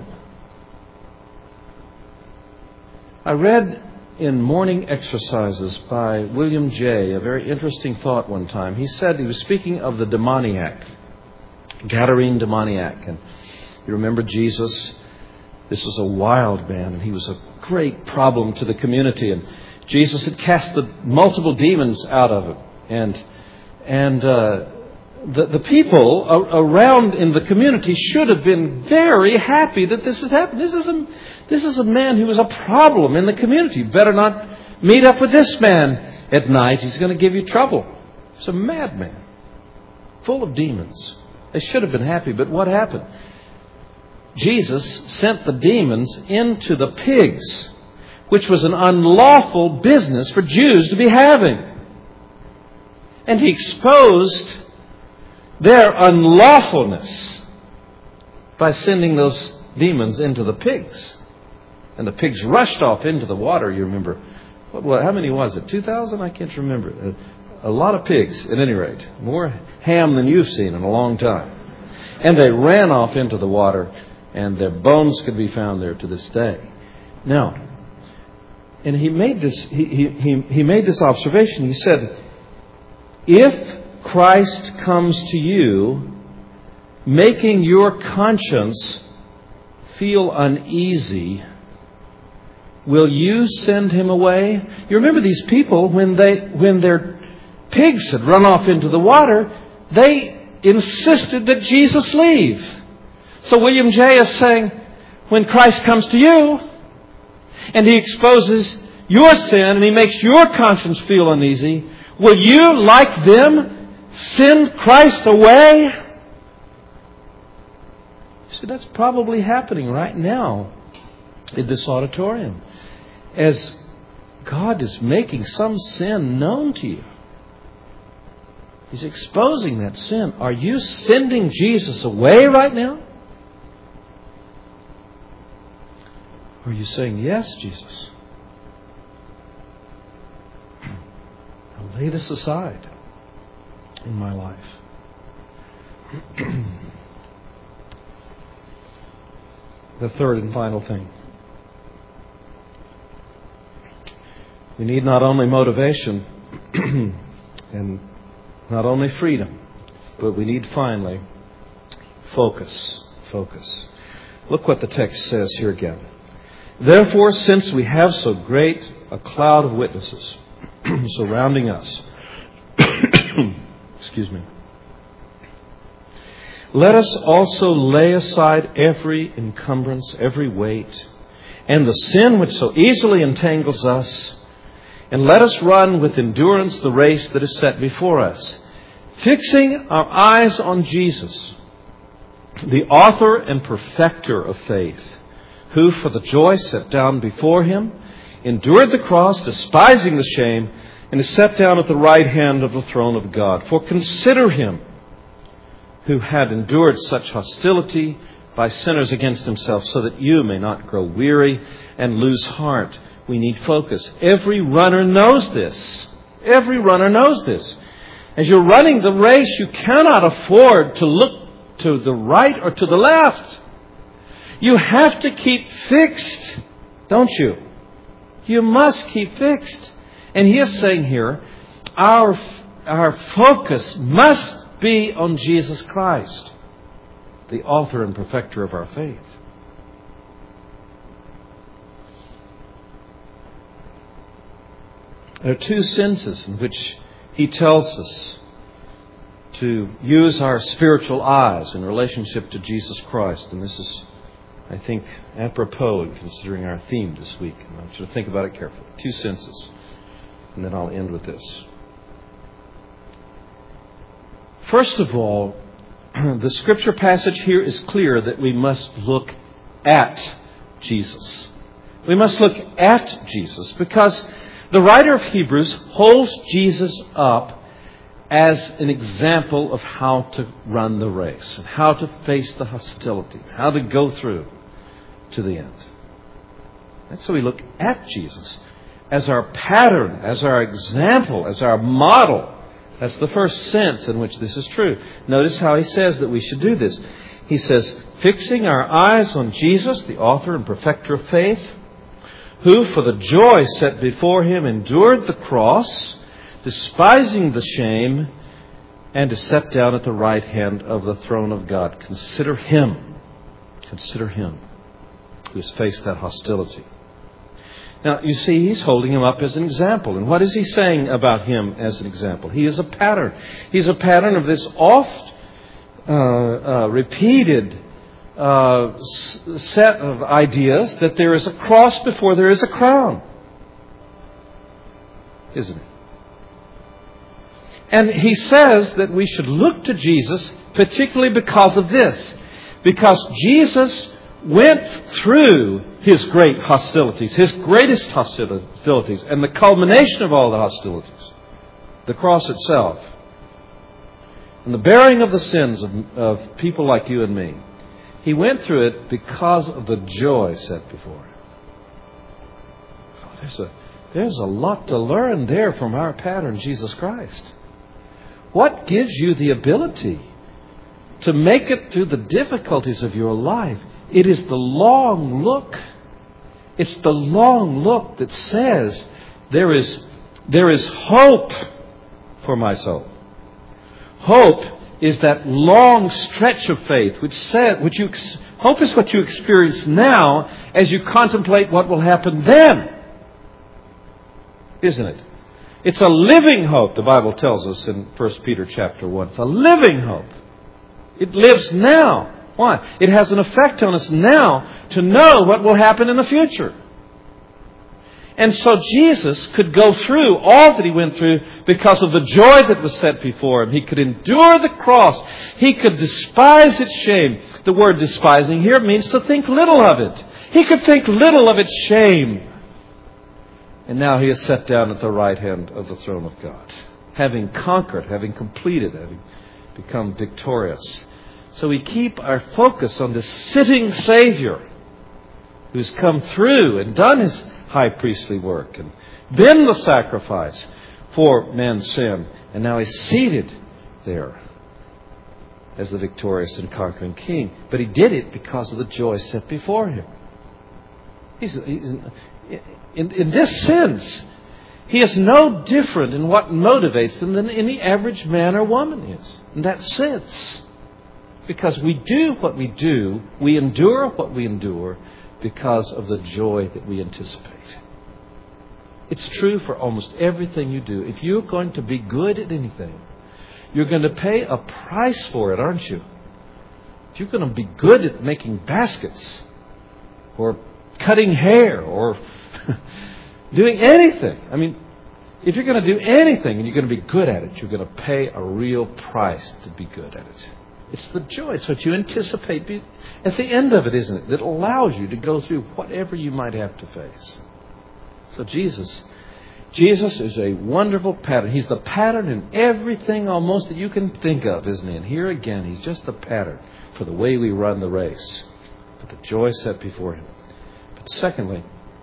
I read in Morning Exercises by William Jay a very interesting thought one time. He said, he was speaking of the demoniac, Gadarene demoniac. And you remember Jesus. This was a wild man, and he was a great problem to the community. And Jesus had cast the multiple demons out of him. And the people around in the community should have been very happy that this had happened. This is a man who was a problem in the community. You better not meet up with this man at night. He's going to give you trouble. He's a madman, full of demons. They should have been happy, but what happened? Jesus sent the demons into the pigs, which was an unlawful business for Jews to be having. And he exposed their unlawfulness by sending those demons into the pigs. And the pigs rushed off into the water, you remember. How many was it? 2,000? I can't remember. A lot of pigs, at any rate. More ham than you've seen in a long time. And they ran off into the water, and their bones could be found there to this day. Now, and he made this observation. He said, if Christ comes to you, making your conscience feel uneasy, will you send him away? You remember these people, when their pigs had run off into the water, they insisted that Jesus leave. So William Jay is saying, when Christ comes to you and he exposes your sin and he makes your conscience feel uneasy, will you, like them, send Christ away? So that's probably happening right now in this auditorium, as God is making some sin known to you. He's exposing that sin. Are you sending Jesus away right now? Or are you saying, yes, Jesus, I'll lay this aside in my life? The third and final thing. We need not only motivation and not only freedom, but we need finally focus. Focus. Look what the text says here again. Therefore, since we have so great a cloud of witnesses surrounding us, excuse me, let us also lay aside every encumbrance, every weight, and the sin which so easily entangles us, and let us run with endurance the race that is set before us, fixing our eyes on Jesus, the author and perfecter of faith, who for the joy set down before him endured the cross, despising the shame, and is set down at the right hand of the throne of God. For consider him who had endured such hostility by sinners against himself, so that you may not grow weary and lose heart. We need focus. Every runner knows this. Every runner knows this. As you're running the race, you cannot afford to look to the right or to the left. You have to keep fixed, don't you? You must keep fixed. And he is saying here, our focus must be on Jesus Christ, the author and perfecter of our faith. There are two senses in which he tells us to use our spiritual eyes in relationship to Jesus Christ. And this is, I think, apropos in considering our theme this week. And I want you to think about it carefully. Two senses. And then I'll end with this. First of all, the scripture passage here is clear that we must look at Jesus. We must look at Jesus because the writer of Hebrews holds Jesus up as an example of how to run the race and how to face the hostility, how to go through to the end. And so we look at Jesus as our pattern, as our example, as our model. That's the first sense in which this is true. Notice how he says that we should do this. He says, fixing our eyes on Jesus, the author and perfecter of faith, who for the joy set before him endured the cross, despising the shame, and is set down at the right hand of the throne of God. Consider him. Consider him who has faced that hostility. Now, you see, he's holding him up as an example. And what is he saying about him as an example? He is a pattern. He's a pattern of this oft repeated set of ideas that there is a cross before there is a crown. Isn't it? And he says that we should look to Jesus particularly because of this. Because Jesus went through his great hostilities, his greatest hostilities, and the culmination of all the hostilities, the cross itself, and the bearing of the sins of people like you and me. He went through it because of the joy set before him. Oh, there's a lot to learn there from our pattern, Jesus Christ. What gives you the ability to make it through the difficulties of your life? It is the long look. It's the long look that says there is hope for my soul. Hope is that long stretch of faith hope is what you experience now as you contemplate what will happen then. Isn't it? It's a living hope, the Bible tells us in 1 Peter chapter 1. It's a living hope. It lives now. Why? It has an effect on us now to know what will happen in the future. And so Jesus could go through all that he went through because of the joy that was set before him. He could endure the cross. He could despise its shame. The word despising here means to think little of it. He could think little of its shame. And now he is set down at the right hand of the throne of God, having conquered, having completed, having become victorious. So we keep our focus on this sitting Savior who's come through and done his high priestly work and been the sacrifice for man's sin. And now he's seated there as the victorious and conquering King. But he did it because of the joy set before him. In this sense, he is no different in what motivates him than any average man or woman is. In that sense. Because we do what we do, we endure what we endure because of the joy that we anticipate. It's true for almost everything you do. If you're going to be good at anything, you're going to pay a price for it, aren't you? If you're going to be good at making baskets or cutting hair or doing anything, I mean, if you're going to do anything and you're going to be good at it, you're going to pay a real price to be good at it. It's the joy. It's what you anticipate at the end of it, isn't it? That allows you to go through whatever you might have to face. So Jesus is a wonderful pattern. He's the pattern in everything almost that you can think of, isn't he? And here again, He's just the pattern for the way we run the race, for the joy set before Him. But secondly,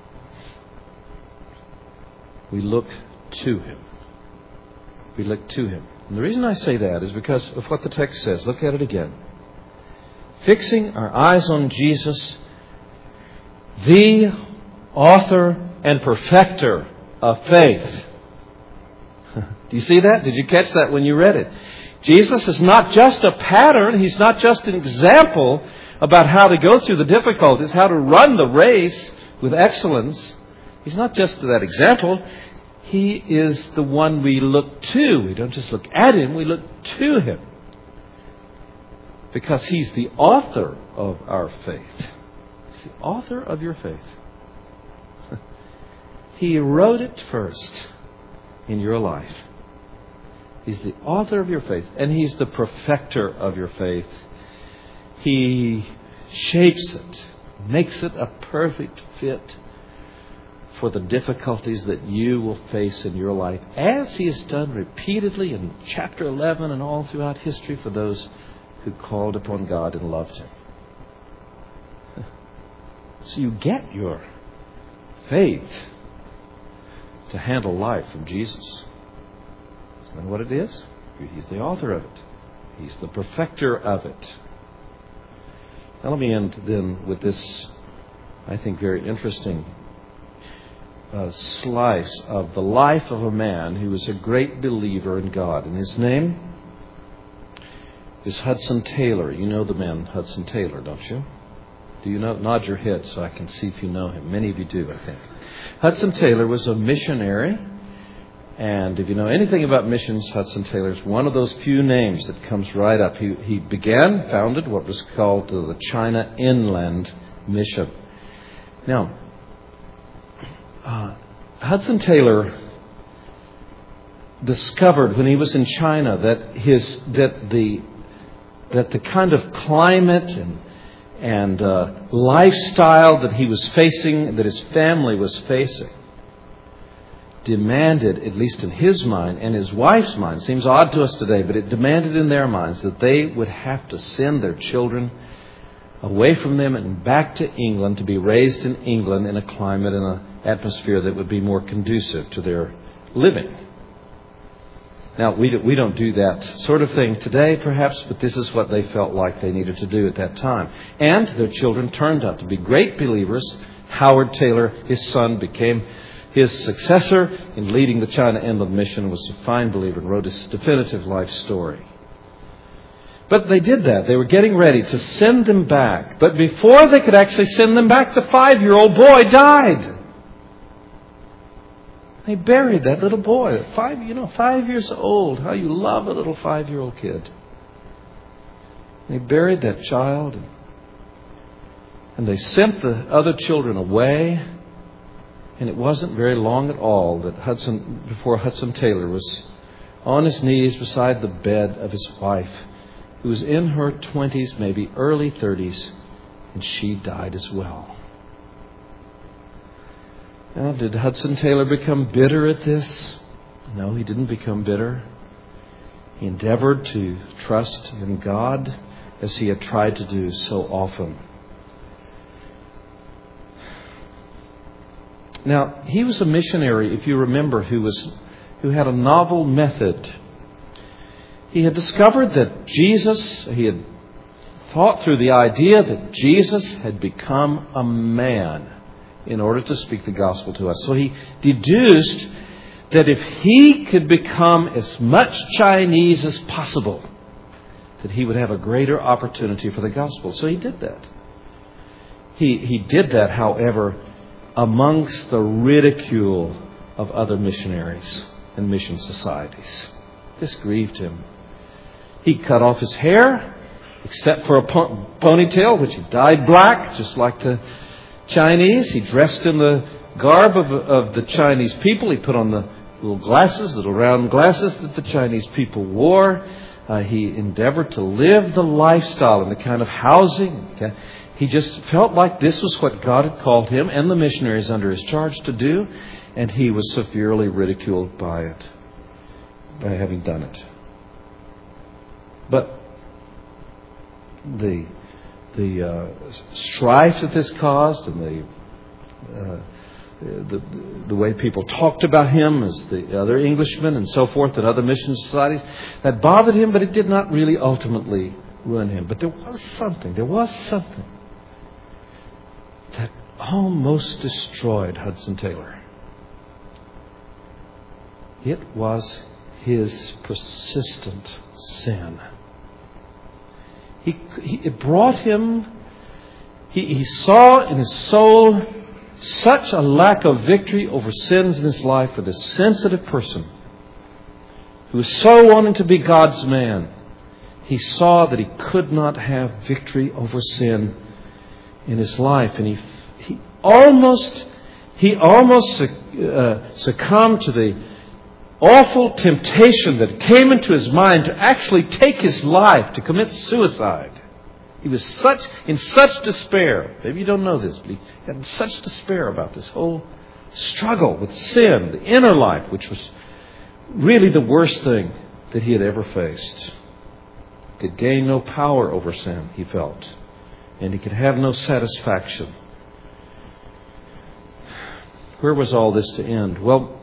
we look to Him. We look to Him. And the reason I say that is because of what the text says. Look at it again. Fixing our eyes on Jesus, the author and perfecter of faith. Do you see that? Did you catch that when you read it? Jesus is not just a pattern. He's not just an example about how to go through the difficulties, how to run the race with excellence. He's not just that example. He is the one we look to. We don't just look at Him, we look to Him. Because He's the author of our faith. He's the author of your faith. He wrote it first in your life. He's the author of your faith. And He's the perfecter of your faith. He shapes it, makes it a perfect fit for the difficulties that you will face in your life, as He has done repeatedly in chapter 11 and all throughout history for those who called upon God and loved Him. So you get your faith to handle life from Jesus. Isn't that what it is? He's the author of it. He's the perfecter of it. Now let me end then with this, I think, very interesting slice of the life of a man who was a great believer in God. And his name is Hudson Taylor. You know the man Hudson Taylor, don't you? Do you know? Nod your head so I can see if you know him. Many of you do, I think. Hudson Taylor was a missionary. And if you know anything about missions, Hudson Taylor is one of those few names that comes right up. He founded what was called the China Inland Mission. Now, Hudson Taylor discovered when he was in China that the kind of climate and lifestyle that he was facing, that his family was facing, demanded, at least in his mind and his wife's mind, seems odd to us today, but it demanded in their minds that they would have to send their children away from them and back to England to be raised in England in a climate and an atmosphere that would be more conducive to their living. Now, we don't do that sort of thing today, perhaps, but this is what they felt like they needed to do at that time. And their children turned out to be great believers. Howard Taylor, his son, became his successor in leading the China Inland Mission, was a fine believer and wrote his definitive life story. But they did that. They were getting ready to send them back. But before they could actually send them back, the 5-year-old boy died. They buried that little boy. 5 years old. How you love a little 5-year-old kid. They buried that child. And they sent the other children away. And it wasn't very long at all that before Hudson Taylor was on his knees beside the bed of his wife, who was in her 20s, maybe early 30s, and she died as well. Now, did Hudson Taylor become bitter at this? No, he didn't become bitter. He endeavored to trust in God as he had tried to do so often. Now, he was a missionary, if you remember, who had a novel method. He had discovered that he had thought through the idea that Jesus had become a man in order to speak the gospel to us. So he deduced that if he could become as much Chinese as possible, that he would have a greater opportunity for the gospel. So he did that. He did that, however, amongst the ridicule of other missionaries and mission societies. This grieved him. He cut off his hair, except for a ponytail, which he dyed black, just like the Chinese. He dressed in the garb of the Chinese people. He put on the little round glasses that the Chinese people wore. He endeavored to live the lifestyle and the kind of housing. Okay? He just felt like this was what God had called him and the missionaries under his charge to do, and he was severely ridiculed by it, by having done it. But the strife that this caused and the way people talked about him as the other Englishmen and so forth and other mission societies, that bothered him, but it did not really ultimately ruin him. But there was something that almost destroyed Hudson Taylor. It was his persistent sin. It brought him, he saw in his soul such a lack of victory over sins in his life for this sensitive person who was so wanting to be God's man. He saw that he could not have victory over sin in his life, and he almost succumbed to the awful temptation that came into his mind to actually take his life, to commit suicide. He was in such despair. Maybe you don't know this, but he had such despair about this whole struggle with sin, the inner life, which was really the worst thing that he had ever faced. He could gain no power over sin, he felt, and he could have no satisfaction. Where was all this to end? Well,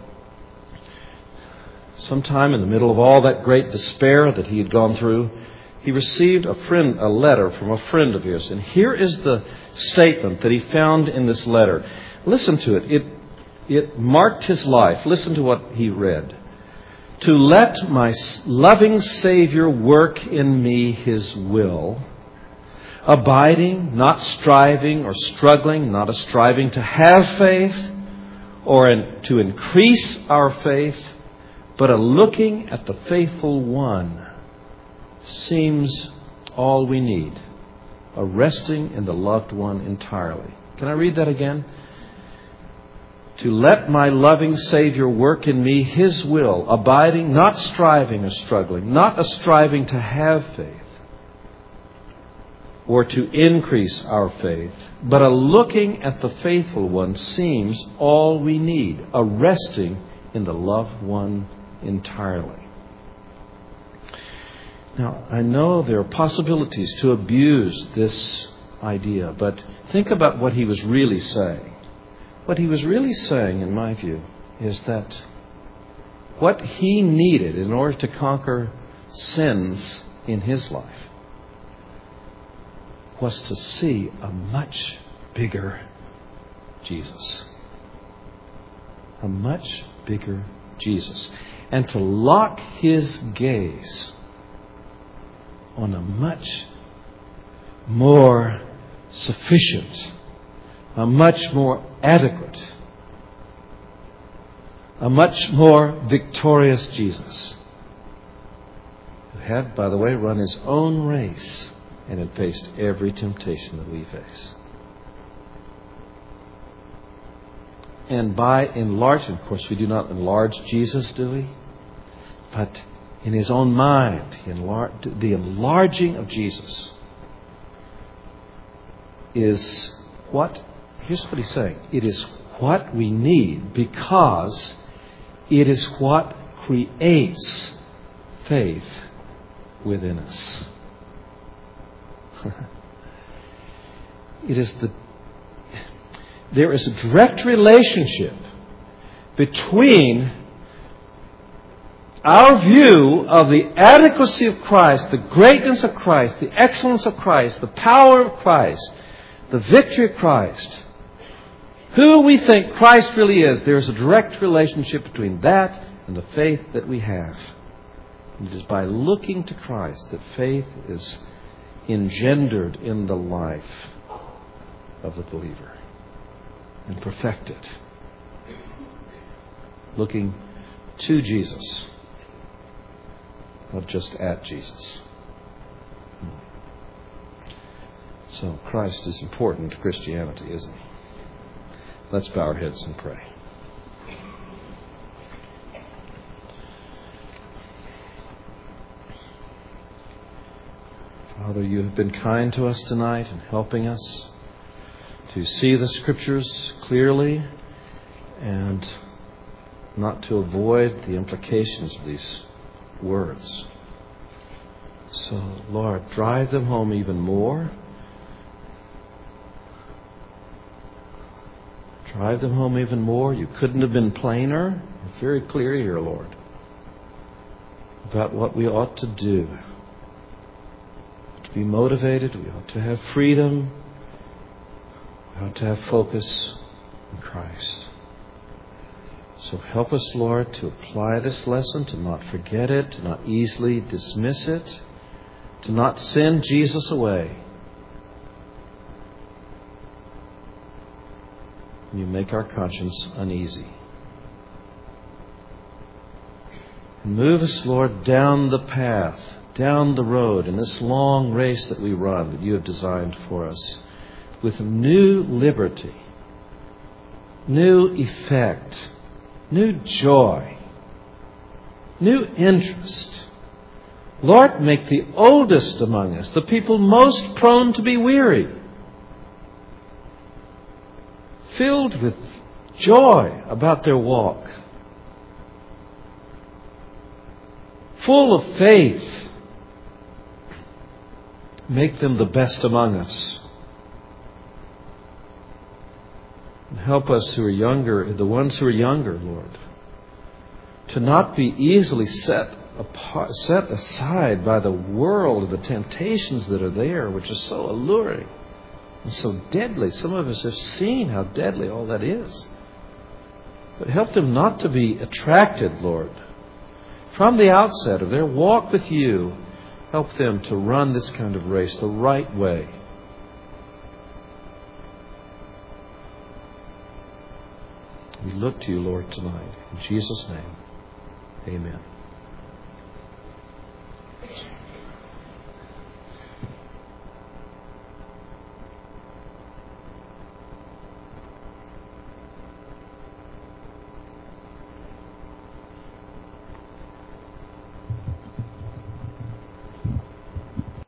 sometime in the middle of all that great despair that he had gone through, he received a letter from a friend of his. And here is the statement that he found in this letter. Listen to it. It marked his life. Listen to what he read. To let my loving Savior work in me His will, abiding, not striving or struggling, not a striving to have faith or to increase our faith, but a looking at the faithful one seems all we need. A resting in the loved one entirely. Can I read that again? To let my loving Savior work in me His will, abiding, not striving or struggling, not a striving to have faith or to increase our faith, but a looking at the faithful one seems all we need. A resting in the loved one entirely. Now, I know there are possibilities to abuse this idea, but think about what he was really saying. What he was really saying, in my view, is that what he needed in order to conquer sins in his life was to see a much bigger Jesus. A much bigger Jesus. And to lock his gaze on a much more sufficient, a much more adequate, a much more victorious Jesus, who had, by the way, run his own race and had faced every temptation that we face. And by enlarging, of course, we do not enlarge Jesus, do we? But in his own mind, the enlarging of Jesus is what? Here's what he's saying. It is what we need because it is what creates faith within us. There is a direct relationship between our view of the adequacy of Christ, the greatness of Christ, the excellence of Christ, the power of Christ, the victory of Christ, who we think Christ really is. There is a direct relationship between that and the faith that we have It is by looking to Christ that faith is engendered in the life of the believer and perfected. Looking to Jesus, not just at Jesus. So Christ is important to Christianity, isn't he? Let's bow our heads and pray. Father, you have been kind to us tonight in helping us to see the Scriptures clearly and not to avoid the implications of these words. So, Lord, drive them home even more. Drive them home even more. You couldn't have been plainer. You're very clear here, Lord, about what we ought to do. To be motivated, we ought to have freedom. We ought to have focus in Christ. So help us, Lord, to apply this lesson, to not forget it, to not easily dismiss it, to not send Jesus away. You make our conscience uneasy. And move us, Lord, down the path, down the road in this long race that we run, that you have designed for us, with new liberty, new effect, new joy, new interest. Lord, make the oldest among us, the people most prone to be weary, filled with joy about their walk, full of faith. Make them the best among us. And help us who are younger, the ones who are younger, Lord, to not be easily set aside by the world and the temptations that are there, which are so alluring and so deadly. Some of us have seen how deadly all that is. But help them not to be attracted, Lord, from the outset of their walk with you. Help them to run this kind of race the right way. We look to you, Lord, tonight. In Jesus' name, amen.